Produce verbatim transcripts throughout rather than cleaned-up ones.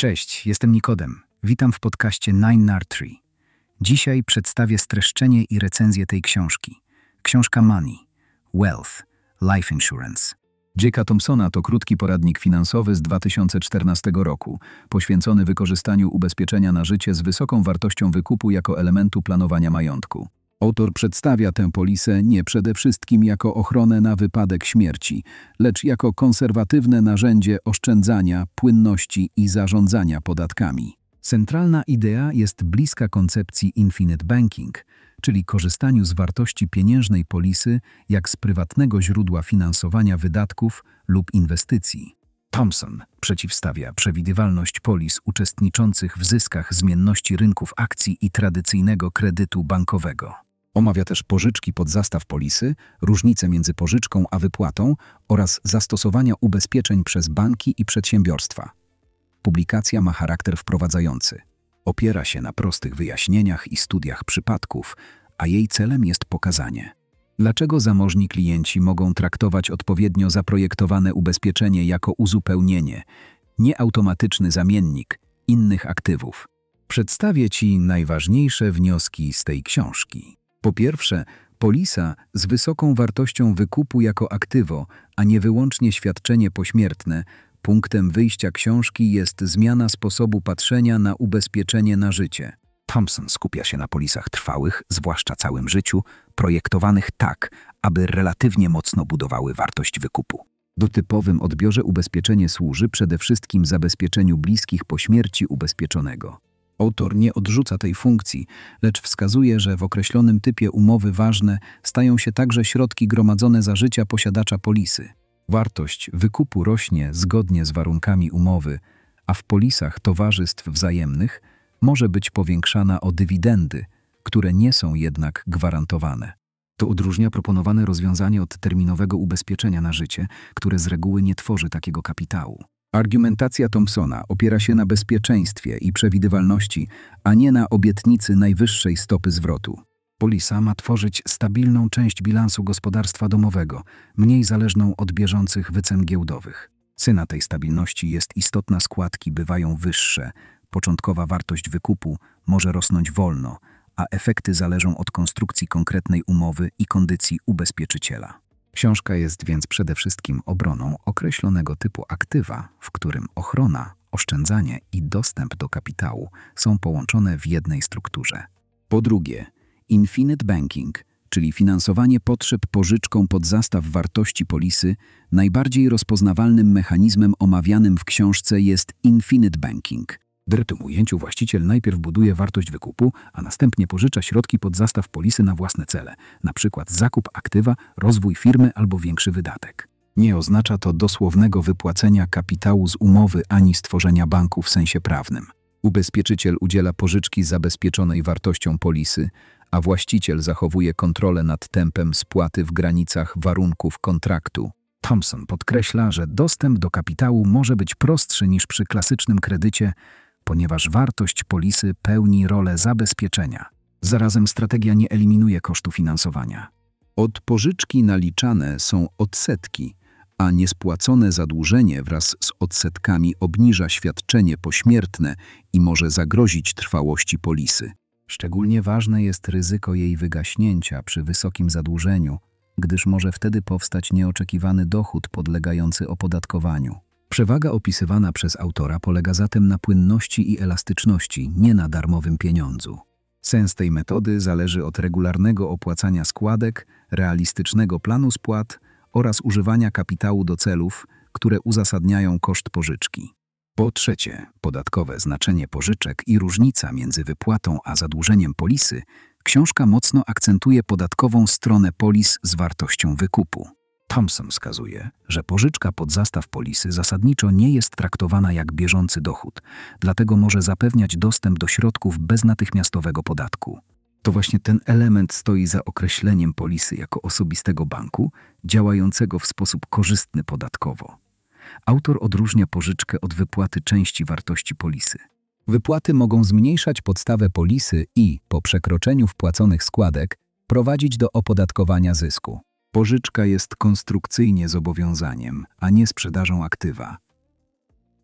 Cześć, jestem Nikodem. Witam w podcaście nine R three. Dzisiaj przedstawię streszczenie i recenzję tej książki. Książka Money, Wealth, Life Insurance. Jacka Thompsona to krótki poradnik finansowy z dwa tysiące czternastego roku, poświęcony wykorzystaniu ubezpieczenia na życie z wysoką wartością wykupu jako elementu planowania majątku. Autor przedstawia tę polisę nie przede wszystkim jako ochronę na wypadek śmierci, lecz jako konserwatywne narzędzie oszczędzania, płynności i zarządzania podatkami. Centralna idea jest bliska koncepcji infinite banking, czyli korzystaniu z wartości pieniężnej polisy jak z prywatnego źródła finansowania wydatków lub inwestycji. Thompson przeciwstawia przewidywalność polis uczestniczących w zyskach zmienności rynków akcji i tradycyjnego kredytu bankowego. Omawia też pożyczki pod zastaw polisy, różnice między pożyczką a wypłatą oraz zastosowania ubezpieczeń przez banki i przedsiębiorstwa. Publikacja ma charakter wprowadzający. Opiera się na prostych wyjaśnieniach i studiach przypadków, a jej celem jest pokazanie, dlaczego zamożni klienci mogą traktować odpowiednio zaprojektowane ubezpieczenie jako uzupełnienie, nie automatyczny zamiennik innych aktywów. Przedstawię Ci najważniejsze wnioski z tej książki. Po pierwsze, polisa z wysoką wartością wykupu jako aktywo, a nie wyłącznie świadczenie pośmiertne. Punktem wyjścia książki jest zmiana sposobu patrzenia na ubezpieczenie na życie. Thompson skupia się na polisach trwałych, zwłaszcza całym życiu, projektowanych tak, aby relatywnie mocno budowały wartość wykupu. W typowym odbiorze ubezpieczenie służy przede wszystkim zabezpieczeniu bliskich po śmierci ubezpieczonego. Autor nie odrzuca tej funkcji, lecz wskazuje, że w określonym typie umowy ważne stają się także środki gromadzone za życia posiadacza polisy. Wartość wykupu rośnie zgodnie z warunkami umowy, a w polisach towarzystw wzajemnych może być powiększana o dywidendy, które nie są jednak gwarantowane. To odróżnia proponowane rozwiązanie od terminowego ubezpieczenia na życie, które z reguły nie tworzy takiego kapitału. Argumentacja Thompsona opiera się na bezpieczeństwie i przewidywalności, a nie na obietnicy najwyższej stopy zwrotu. Polisa ma tworzyć stabilną część bilansu gospodarstwa domowego, mniej zależną od bieżących wycen giełdowych. Cena tej stabilności jest istotna, składki bywają wyższe, początkowa wartość wykupu może rosnąć wolno, a efekty zależą od konstrukcji konkretnej umowy i kondycji ubezpieczyciela. Książka jest więc przede wszystkim obroną określonego typu aktywa, w którym ochrona, oszczędzanie i dostęp do kapitału są połączone w jednej strukturze. Po drugie, infinite banking, czyli finansowanie potrzeb pożyczką pod zastaw wartości polisy, najbardziej rozpoznawalnym mechanizmem omawianym w książce jest infinite banking. W tym ujęciu właściciel najpierw buduje wartość wykupu, a następnie pożycza środki pod zastaw polisy na własne cele, np. zakup aktywa, rozwój firmy albo większy wydatek. Nie oznacza to dosłownego wypłacenia kapitału z umowy ani stworzenia banku w sensie prawnym. Ubezpieczyciel udziela pożyczki zabezpieczonej wartością polisy, a właściciel zachowuje kontrolę nad tempem spłaty w granicach warunków kontraktu. Thompson podkreśla, że dostęp do kapitału może być prostszy niż przy klasycznym kredycie, ponieważ wartość polisy pełni rolę zabezpieczenia. Zarazem strategia nie eliminuje kosztu finansowania. Od pożyczki naliczane są odsetki, a niespłacone zadłużenie wraz z odsetkami obniża świadczenie pośmiertne i może zagrozić trwałości polisy. Szczególnie ważne jest ryzyko jej wygaśnięcia przy wysokim zadłużeniu, gdyż może wtedy powstać nieoczekiwany dochód podlegający opodatkowaniu. Przewaga opisywana przez autora polega zatem na płynności i elastyczności, nie na darmowym pieniądzu. Sens tej metody zależy od regularnego opłacania składek, realistycznego planu spłat oraz używania kapitału do celów, które uzasadniają koszt pożyczki. Po trzecie, podatkowe znaczenie pożyczek i różnica między wypłatą a zadłużeniem polisy. Książka mocno akcentuje podatkową stronę polis z wartością wykupu. Thompson wskazuje, że pożyczka pod zastaw polisy zasadniczo nie jest traktowana jak bieżący dochód, dlatego może zapewniać dostęp do środków bez natychmiastowego podatku. To właśnie ten element stoi za określeniem polisy jako osobistego banku, działającego w sposób korzystny podatkowo. Autor odróżnia pożyczkę od wypłaty części wartości polisy. Wypłaty mogą zmniejszać podstawę polisy i, po przekroczeniu wpłaconych składek, prowadzić do opodatkowania zysku. Pożyczka jest konstrukcyjnie zobowiązaniem, a nie sprzedażą aktywa.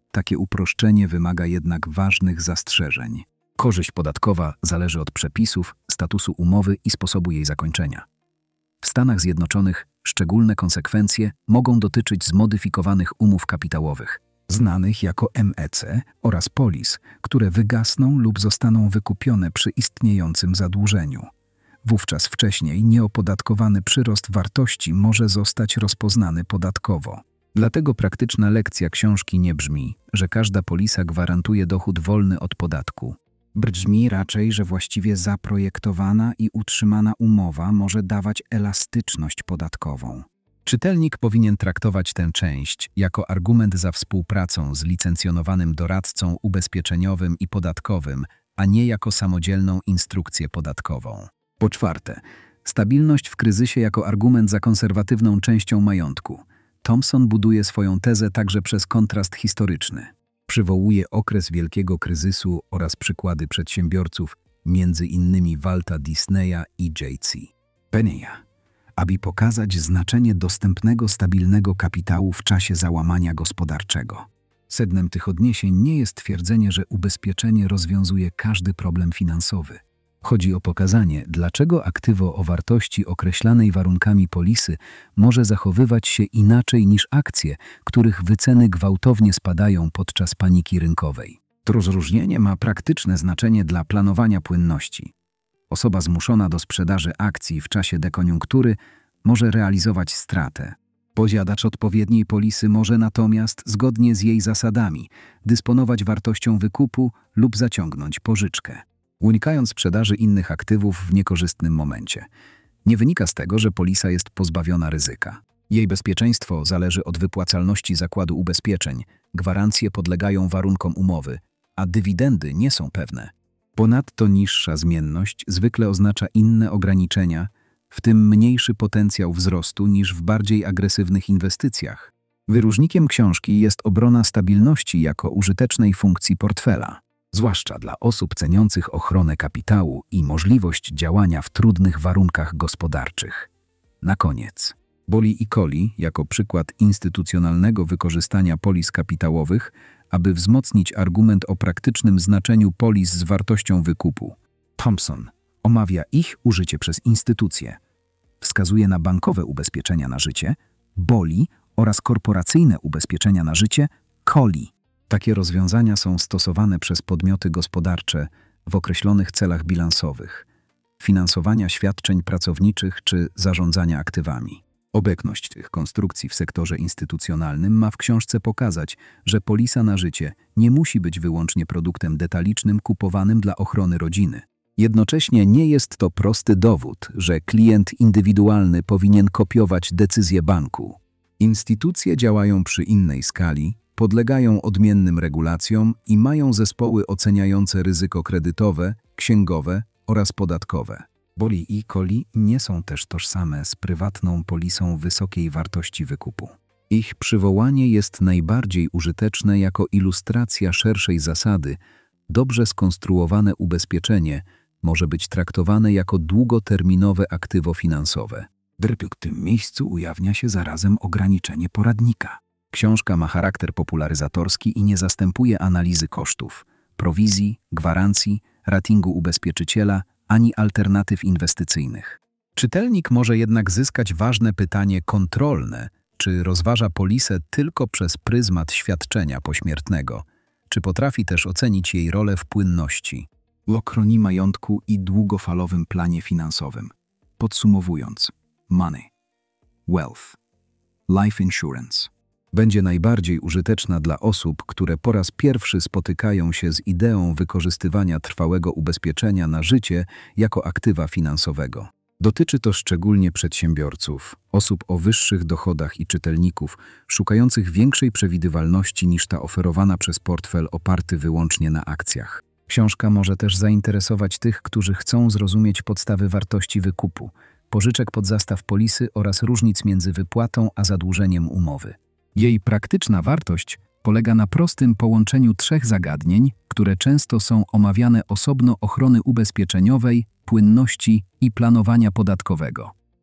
Takie uproszczenie wymaga jednak ważnych zastrzeżeń. Korzyść podatkowa zależy od przepisów, statusu umowy i sposobu jej zakończenia. W Stanach Zjednoczonych szczególne konsekwencje mogą dotyczyć zmodyfikowanych umów kapitałowych, znanych jako M E C oraz polis, które wygasną lub zostaną wykupione przy istniejącym zadłużeniu. Wówczas wcześniej nieopodatkowany przyrost wartości może zostać rozpoznany podatkowo. Dlatego praktyczna lekcja książki nie brzmi, że każda polisa gwarantuje dochód wolny od podatku. Brzmi raczej, że właściwie zaprojektowana i utrzymana umowa może dawać elastyczność podatkową. Czytelnik powinien traktować tę część jako argument za współpracą z licencjonowanym doradcą ubezpieczeniowym i podatkowym, a nie jako samodzielną instrukcję podatkową. Po czwarte, stabilność w kryzysie jako argument za konserwatywną częścią majątku. Thompson buduje swoją tezę także przez kontrast historyczny. Przywołuje okres wielkiego kryzysu oraz przykłady przedsiębiorców, między innymi Walta Disneya i J C Penneya, aby pokazać znaczenie dostępnego, stabilnego kapitału w czasie załamania gospodarczego. Sednem tych odniesień nie jest twierdzenie, że ubezpieczenie rozwiązuje każdy problem finansowy. Chodzi o pokazanie, dlaczego aktywo o wartości określanej warunkami polisy może zachowywać się inaczej niż akcje, których wyceny gwałtownie spadają podczas paniki rynkowej. To rozróżnienie ma praktyczne znaczenie dla planowania płynności. Osoba zmuszona do sprzedaży akcji w czasie dekoniunktury może realizować stratę. Posiadacz odpowiedniej polisy może natomiast, zgodnie z jej zasadami, dysponować wartością wykupu lub zaciągnąć pożyczkę, unikając sprzedaży innych aktywów w niekorzystnym momencie. Nie wynika z tego, że polisa jest pozbawiona ryzyka. Jej bezpieczeństwo zależy od wypłacalności zakładu ubezpieczeń, gwarancje podlegają warunkom umowy, a dywidendy nie są pewne. Ponadto niższa zmienność zwykle oznacza inne ograniczenia, w tym mniejszy potencjał wzrostu niż w bardziej agresywnych inwestycjach. Wyróżnikiem książki jest obrona stabilności jako użytecznej funkcji portfela, zwłaszcza dla osób ceniących ochronę kapitału i możliwość działania w trudnych warunkach gospodarczych. Na koniec, Bolli i Colli jako przykład instytucjonalnego wykorzystania polis kapitałowych, aby wzmocnić argument o praktycznym znaczeniu polis z wartością wykupu. Thompson omawia ich użycie przez instytucje. Wskazuje na bankowe ubezpieczenia na życie, Bolli oraz korporacyjne ubezpieczenia na życie, Colli. Takie rozwiązania są stosowane przez podmioty gospodarcze w określonych celach bilansowych, finansowania świadczeń pracowniczych czy zarządzania aktywami. Obecność tych konstrukcji w sektorze instytucjonalnym ma w książce pokazać, że polisa na życie nie musi być wyłącznie produktem detalicznym kupowanym dla ochrony rodziny. Jednocześnie nie jest to prosty dowód, że klient indywidualny powinien kopiować decyzje banku. Instytucje działają przy innej skali, podlegają odmiennym regulacjom i mają zespoły oceniające ryzyko kredytowe, księgowe oraz podatkowe. Bolli i Colli nie są też tożsame z prywatną polisą wysokiej wartości wykupu. Ich przywołanie jest najbardziej użyteczne jako ilustracja szerszej zasady. Dobrze skonstruowane ubezpieczenie może być traktowane jako długoterminowe aktywo finansowe. W tym miejscu ujawnia się zarazem ograniczenie poradnika. Książka ma charakter popularyzatorski i nie zastępuje analizy kosztów, prowizji, gwarancji, ratingu ubezpieczyciela ani alternatyw inwestycyjnych. Czytelnik może jednak zyskać ważne pytanie kontrolne, czy rozważa polisę tylko przez pryzmat świadczenia pośmiertnego, czy potrafi też ocenić jej rolę w płynności, ochronie majątku i długofalowym planie finansowym. Podsumowując, Money, Wealth, Life Insurance będzie najbardziej użyteczna dla osób, które po raz pierwszy spotykają się z ideą wykorzystywania trwałego ubezpieczenia na życie jako aktywa finansowego. Dotyczy to szczególnie przedsiębiorców, osób o wyższych dochodach i czytelników, szukających większej przewidywalności niż ta oferowana przez portfel oparty wyłącznie na akcjach. Książka może też zainteresować tych, którzy chcą zrozumieć podstawy wartości wykupu, pożyczek pod zastaw polisy oraz różnic między wypłatą a zadłużeniem umowy. Jej praktyczna wartość polega na prostym połączeniu trzech zagadnień, które często są omawiane osobno: ochrony ubezpieczeniowej, płynności i planowania podatkowego.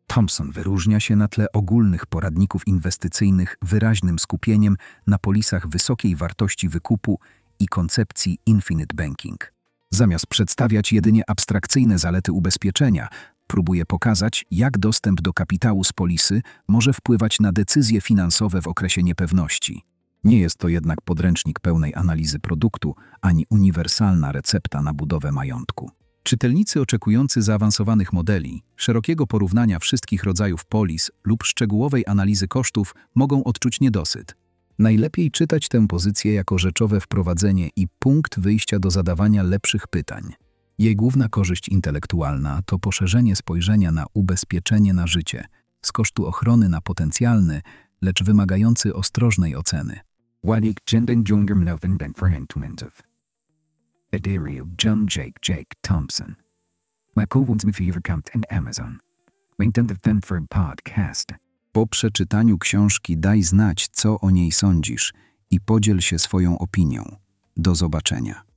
Thompson wyróżnia się na tle ogólnych poradników inwestycyjnych wyraźnym skupieniem na polisach wysokiej wartości wykupu i koncepcji infinite banking. Zamiast przedstawiać jedynie abstrakcyjne zalety ubezpieczenia, próbuje pokazać, jak dostęp do kapitału z polisy może wpływać na decyzje finansowe w okresie niepewności. Nie jest to jednak podręcznik pełnej analizy produktu, ani uniwersalna recepta na budowę majątku. Czytelnicy oczekujący zaawansowanych modeli, szerokiego porównania wszystkich rodzajów polis lub szczegółowej analizy kosztów mogą odczuć niedosyt. Najlepiej czytać tę pozycję jako rzeczowe wprowadzenie i punkt wyjścia do zadawania lepszych pytań. Jej główna korzyść intelektualna to poszerzenie spojrzenia na ubezpieczenie na życie, z kosztu ochrony na potencjalny, lecz wymagający ostrożnej oceny. Wadik Jenden Junger Melvin Ben Verhentumentów. Adario John Jake Jake Thompson. Makowunds Mifierkampt and Amazon. Winton the Fenfer Podcast. Po przeczytaniu książki daj znać, co o niej sądzisz i podziel się swoją opinią. Do zobaczenia.